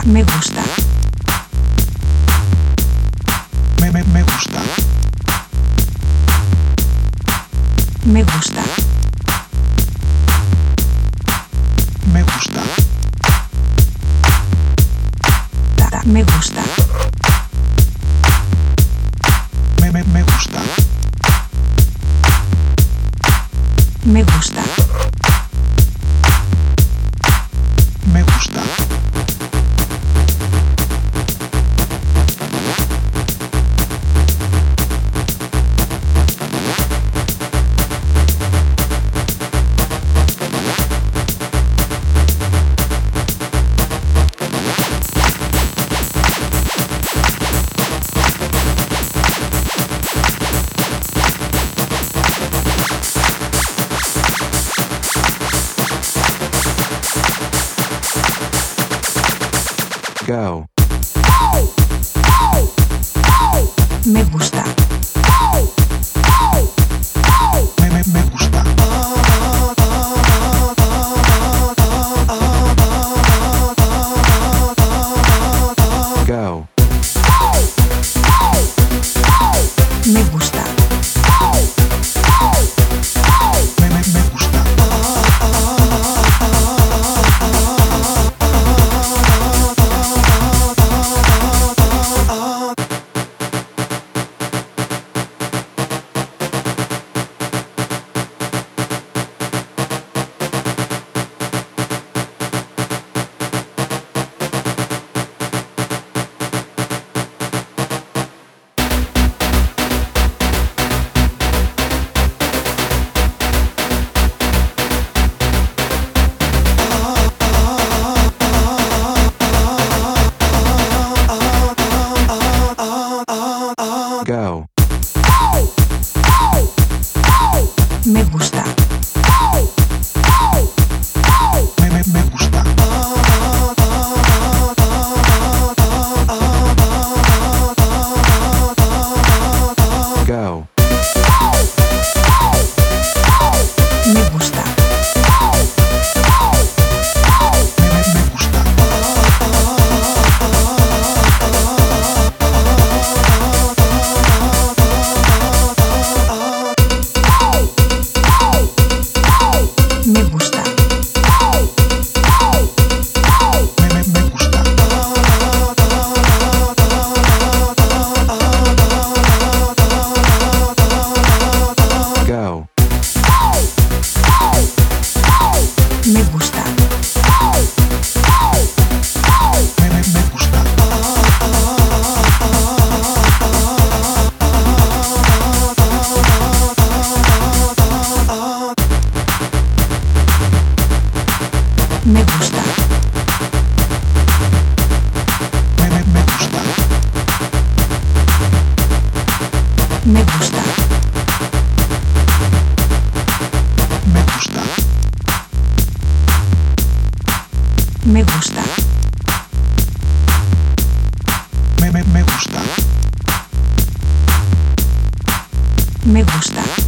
Me gusta. Me gusta. Me gusta. Me gusta. Me gusta. Me gusta. Me gusta. Me gusta. Go. Me gusta. Me gusta. Go. Me gusta. Me gusta. Go. Me gusta. Me gusta. Go. Me gusta. Me gusta. Me gusta. Me gusta. Go. Me gusta. Me gusta. Me gusta. Me gusta. Me gusta. Me gusta. Me gusta. Me gusta. Me gusta.